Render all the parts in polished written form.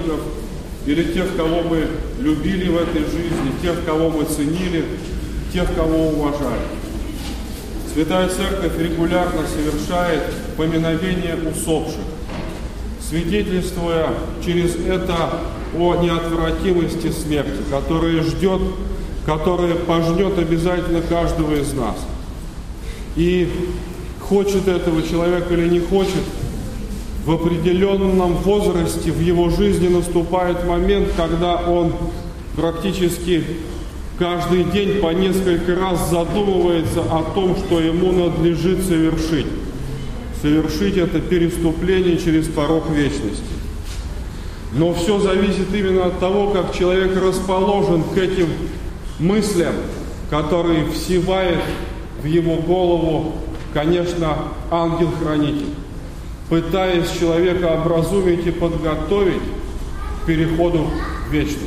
родственников или тех, кого мы любили в этой жизни, тех, кого мы ценили, тех, кого уважали. Святая Церковь регулярно совершает поминовение усопших, свидетельствуя через это о неотвратимости смерти, которая ждет, которая пожнет обязательно каждого из нас. И хочет этого человек или не хочет, в определенном возрасте в его жизни наступает момент, когда он практически каждый день по несколько раз задумывается о том, что ему надлежит совершить. Совершить это переступление через порог вечности. Но все зависит именно от того, как человек расположен к этим мыслям, которые всевает в его голову, конечно, ангел-хранитель, пытаясь человека образумить и подготовить к переходу в вечность.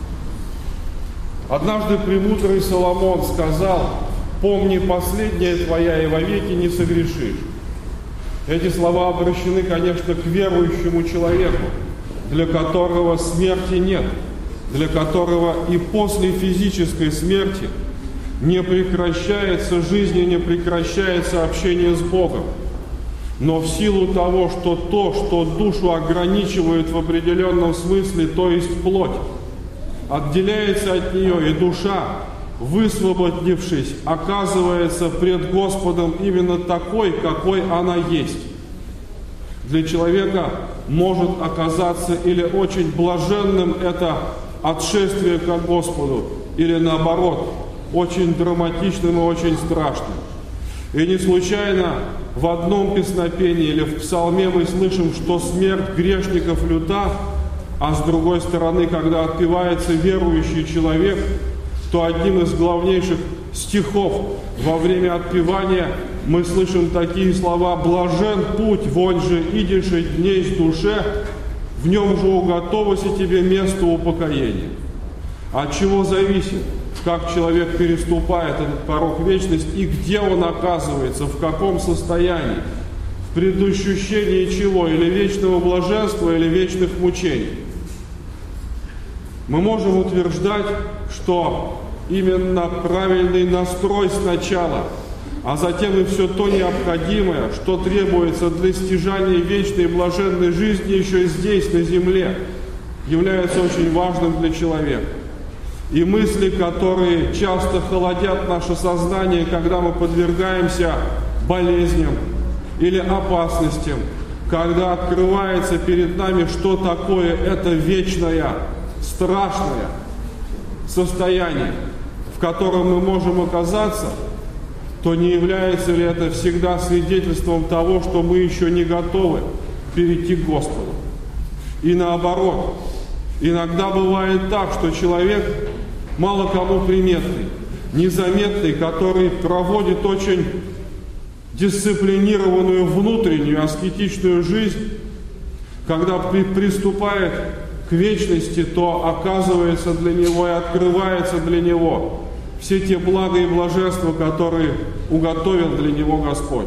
Однажды премудрый Соломон сказал: «Помни последнее твоя, и вовеки не согрешишь». Эти слова обращены, конечно, к верующему человеку, для которого смерти нет, для которого и после физической смерти не прекращается жизнь и не прекращается общение с Богом. Но в силу того, что то, что душу ограничивает в определенном смысле, то есть плоть, отделяется от нее, и душа, высвободившись, оказывается пред Господом именно такой, какой она есть. Для человека может оказаться или очень блаженным это отшествие к Господу, или наоборот, очень драматичным и очень страшным. И не случайно в одном песнопении или в псалме мы слышим, что смерть грешников люта, а с другой стороны, когда отпевается верующий человек, то одним из главнейших стихов во время отпевания мы слышим такие слова: «Блажен путь, вонь же идише дней с душе, в нем же уготовося тебе место упокоения». От чего зависит, как человек переступает этот порог вечности и где он оказывается, в каком состоянии, в предощущении чего, или вечного блаженства, или вечных мучений. Мы можем утверждать, что именно правильный настрой сначала, а затем и все то необходимое, что требуется для стяжания вечной блаженной жизни еще здесь, на земле, является очень важным для человека. И мысли, которые часто холодят наше сознание, когда мы подвергаемся болезням или опасностям, когда открывается перед нами, что такое это вечное, страшное состояние, в котором мы можем оказаться, то не является ли это всегда свидетельством того, что мы еще не готовы перейти к Господу? И наоборот, иногда бывает так, что человек мало кому приметный, незаметный, который проводит очень дисциплинированную внутреннюю аскетичную жизнь, когда приступает к вечности, то оказывается для него и открывается для него все те блага и блаженства, которые уготовил для него Господь.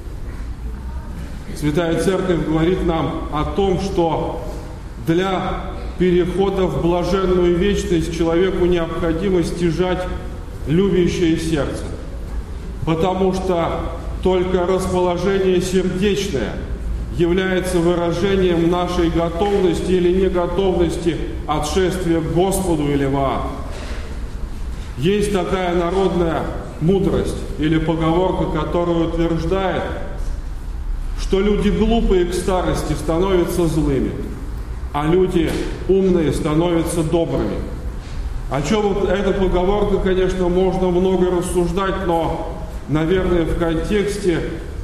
Святая Церковь говорит нам о том, что для перехода в блаженную вечность человеку необходимо стяжать любящее сердце, потому что только расположение сердечное является выражением нашей готовности или неготовности отшествия к Господу или в ад. Есть такая народная мудрость или поговорка, которая утверждает, что люди глупые к старости становятся злыми, а люди умные становятся добрыми. О чем эта поговорка, конечно, можно много рассуждать, но, наверное, в контексте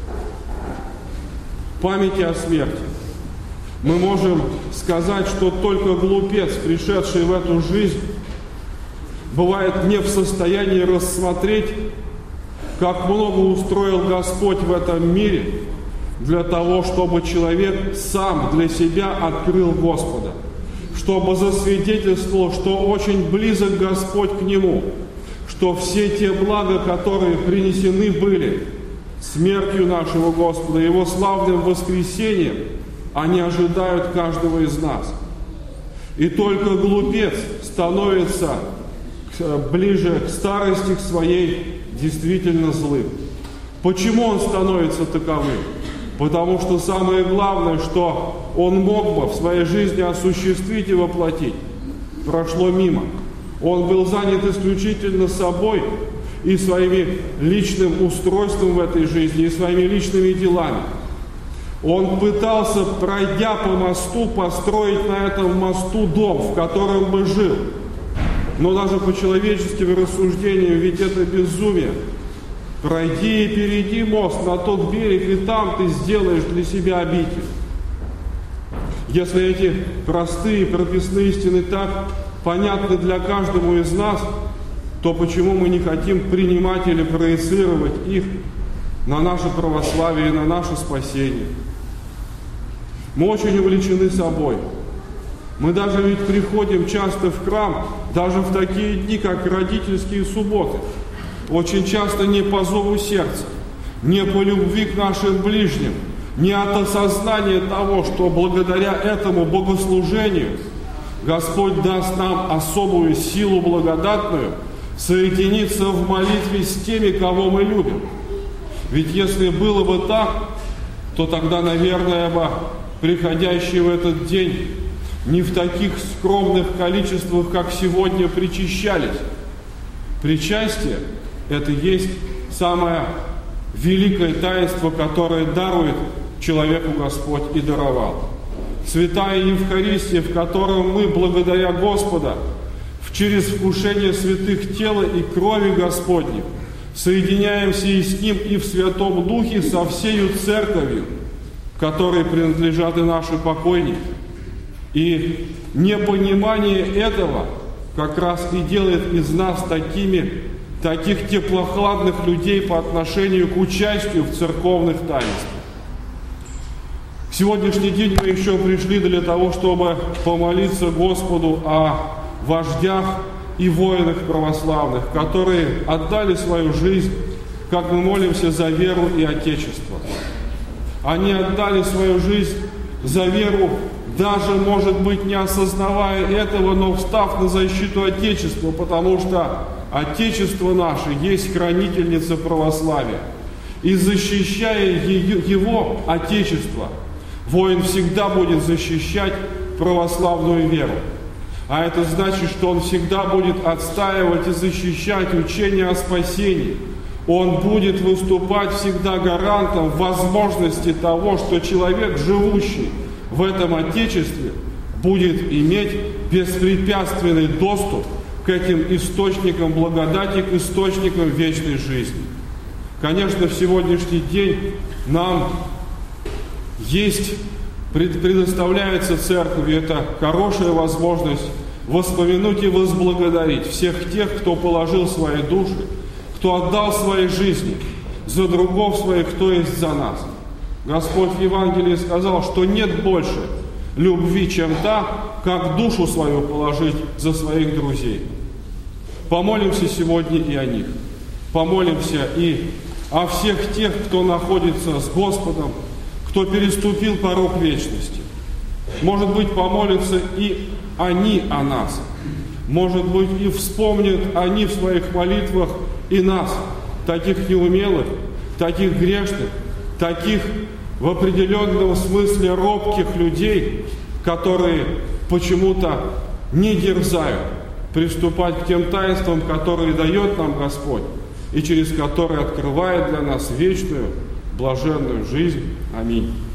памяти о смерти мы можем сказать, что только глупец, пришедший в эту жизнь, бывает не в состоянии рассмотреть, как много устроил Господь в этом мире для того, чтобы человек сам для себя открыл Господа, чтобы засвидетельствовал, что очень близок Господь к нему, что все те блага, которые принесены были смертью нашего Господа, Его славным воскресением, они ожидают каждого из нас. И только глупец становится ближе к старости к своей действительно злым. Почему он становится таковым? Потому что самое главное, что он мог бы в своей жизни осуществить и воплотить, прошло мимо. Он был занят исключительно собой и своими личным устройством в этой жизни, и своими личными делами. Он пытался, пройдя по мосту, построить на этом мосту дом, в котором бы жил. Но даже по человеческим рассуждениям, ведь это безумие. Пройди и перейди мост на тот берег, и там ты сделаешь для себя обитель. Если эти простые прописные истины так понятны для каждого из нас, то почему мы не хотим принимать или проецировать их на наше православие и на наше спасение? Мы очень увлечены собой. Мы даже ведь приходим часто в храм, даже в такие дни, как родительские субботы. Очень часто не по зову сердца, не по любви к нашим ближним, не от осознания того, что благодаря этому богослужению Господь даст нам особую силу благодатную соединиться в молитве с теми, кого мы любим. Ведь если было бы так, то тогда, наверное, бы приходящие в этот день не в таких скромных количествах, как сегодня, причащались. Причастие – это есть самое великое таинство, которое дарует человеку Господь и даровал. Святая Евхаристия, в котором мы, благодаря Господа, через вкушение святых тела и крови Господней, соединяемся и с Ним, и в Святом Духе со всею Церковью, которой принадлежат и наши покойники. И непонимание этого как раз и делает из нас таких теплохладных людей по отношению к участию в церковных таинствах. В сегодняшний день мы еще пришли для того, чтобы помолиться Господу о вождях и воинах православных, которые отдали свою жизнь, как мы молимся, за веру и Отечество. Они отдали свою жизнь за веру, даже, может быть, не осознавая этого, но встав на защиту Отечества, потому что Отечество наше есть хранительница православия. И защищая его Отечество, воин всегда будет защищать православную веру. А это значит, что он всегда будет отстаивать и защищать учение о спасении. Он будет выступать всегда гарантом возможности того, что человек, живущий в этом Отечестве, будет иметь беспрепятственный доступ к этим источникам благодати, к источникам вечной жизни. Конечно, в сегодняшний день нам предоставляется церковью это хорошая возможность воспомянуть и возблагодарить всех тех, кто положил свои души, кто отдал свои жизни за другов своих, кто есть за нас. Господь в Евангелии сказал, что нет больше любви, чем та, как душу свою положить за своих друзей. Помолимся сегодня и о них. Помолимся и о всех тех, кто находится с Господом, кто переступил порог вечности. Может быть, помолятся и они о нас. Может быть, и вспомнят они в своих молитвах и нас, таких неумелых, таких грешных, таких в определенном смысле робких людей, которые почему-то не дерзают приступать к тем таинствам, которые дает нам Господь, и через которые открывает для нас вечную, блаженную жизнь. Аминь.